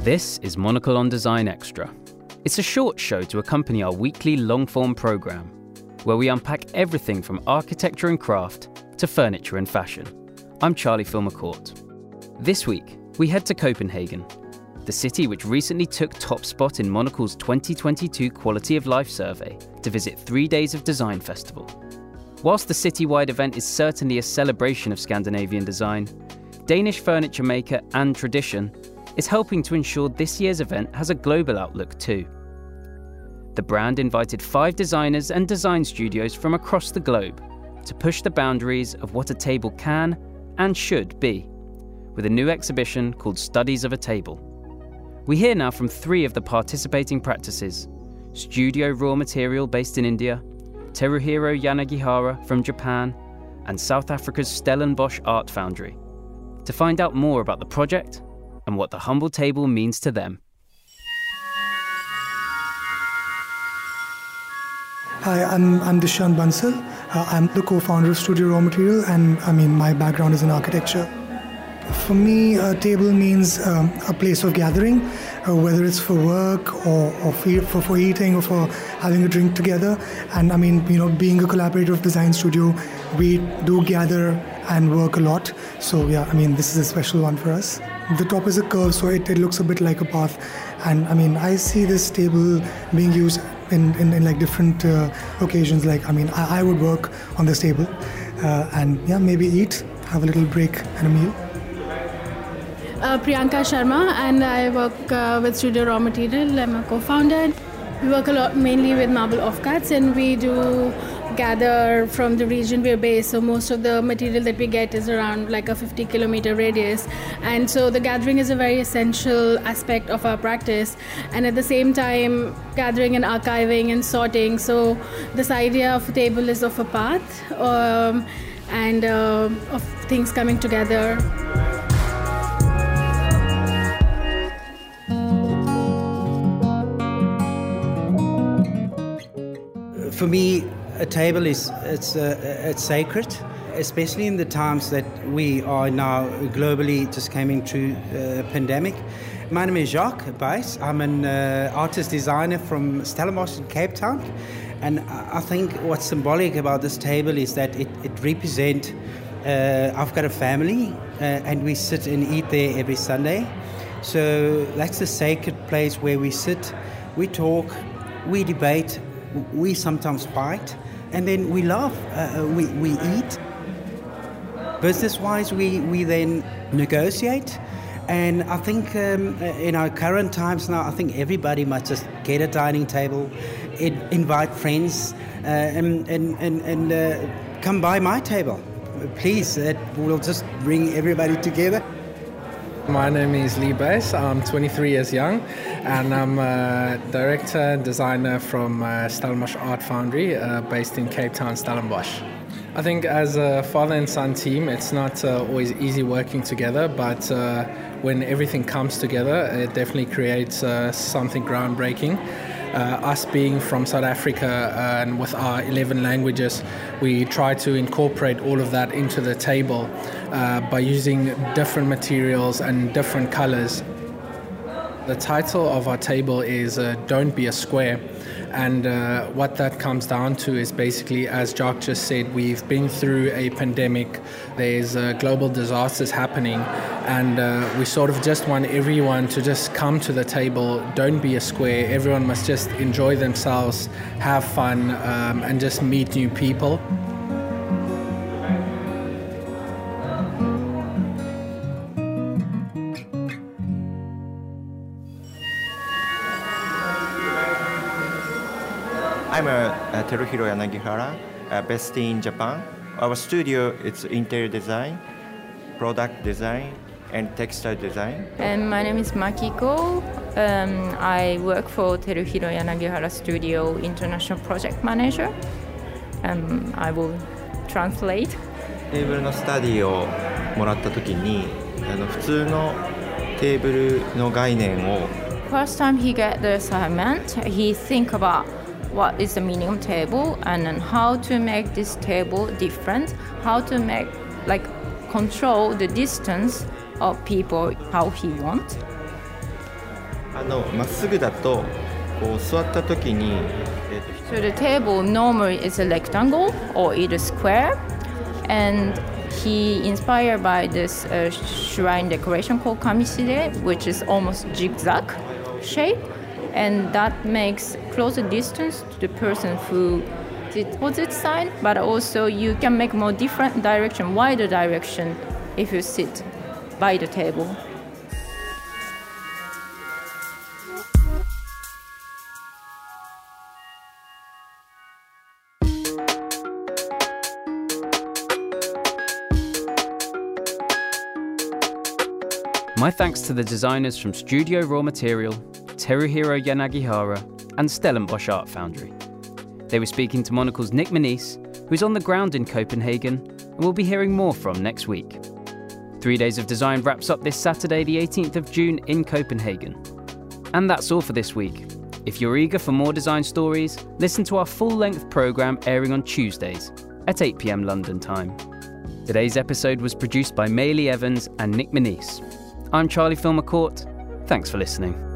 This is Monocle on Design Extra. It's a short show to accompany our weekly long-form programme, where we unpack everything from architecture and craft to furniture and fashion. I'm Charlie Filmer-Court. This week, we head to Copenhagen, the city which recently took top spot in Monocle's 2022 Quality of Life survey to visit 3 days of design festival. Whilst the citywide event is certainly a celebration of Scandinavian design, Danish furniture maker And Tradition is helping to ensure this year's event has a global outlook too. The brand invited 5 designers and design studios from across the globe to push the boundaries of what a table can and should be, with a new exhibition called Studies of a Table. We hear now from 3 of the participating practices: Studio Raw Material based in India, Teruhiro Yanagihara from Japan, and South Africa's Stellenbosch Art Foundry, to find out more about the project and what the humble table means to them. Hi, I'm Dishant Bansal. I'm the co-founder of Studio Raw Material, and my background is in architecture. For me, a table means a place of gathering, whether it's for work or for eating or for having a drink together. And being a collaborative design studio, we do gather and work a lot. So this is a special one for us. The top is a curve, so it looks a bit like a path. And I see this table being used in like different occasions. I would work on this table and maybe eat, have a little break and a meal. Priyanka Sharma, and I work with Studio Raw Material. I'm a co-founder. We work a lot mainly with marble offcuts, and we do gather from the region we're based. So most of the material that we get is around like a 50-kilometer radius. And so the gathering is a very essential aspect of our practice. And at the same time, gathering and archiving and sorting. So this idea of a table is of a path and of things coming together. For me, a table it's sacred, especially in the times that we are now globally just coming through a pandemic. My name is Jacques Buys. I'm an artist designer from Stellenbosch in Cape Town, and I think what's symbolic about this table is that it represents. I've got a family, and we sit and eat there every Sunday. So that's the sacred place where we sit, we talk, we debate. We sometimes fight, and then we laugh, we eat. Business-wise, we then negotiate, and I think in our current times now, I think everybody must just get a dining table, invite friends, and come by my table. Please, it will just bring everybody together. My name is Lee Bass. I'm 23 years young, and I'm a director and designer from Stellenbosch Art Foundry, based in Cape Town, Stellenbosch. I think as a father and son team, it's not always easy working together, but when everything comes together, it definitely creates something groundbreaking. Us being from South Africa and with our 11 languages, we try to incorporate all of that into the table by using different materials and different colors. The title of our table is Don't Be a Square, and what that comes down to is basically, as Jacques just said, we've been through a pandemic, there's global disasters happening, and we sort of just want everyone to just come to the table, don't be a square, everyone must just enjoy themselves, have fun, and just meet new people. I'm Teruhiro Yanagihara, based in Japan. Our studio is interior design, product design, and textile design. And my name is Makiko. I work for Teruhiro Yanagihara Studio International Project Manager. I will translate. テーブルのスタディをもらった時に普通のテーブルの概念を First time he get the assignment, he think about what is the meaning of table and then how to make this table different, how to make control the distance of people how he wants. まっすぐだとこう座った時に So the table normally is a rectangle or either square, and he inspired by this shrine decoration called kamiside, which is almost zigzag shape, and that makes closer distance to the person who did opposite side, but also you can make more different direction, wider direction if you sit by the table. My thanks to the designers from Studio Raw Material, Teruhiro Yanagihara, and Stellenbosch Art Foundry. They were speaking to Monocle's Nick Manise, who's on the ground in Copenhagen, and we'll be hearing more from next week. 3 Days of Design wraps up this Saturday, the 18th of June in Copenhagen. And that's all for this week. If you're eager for more design stories, listen to our full-length programme airing on Tuesdays at 8 p.m. London time. Today's episode was produced by Maylie Evans and Nick Manise. I'm Charlie Filmer-Court. Thanks for listening.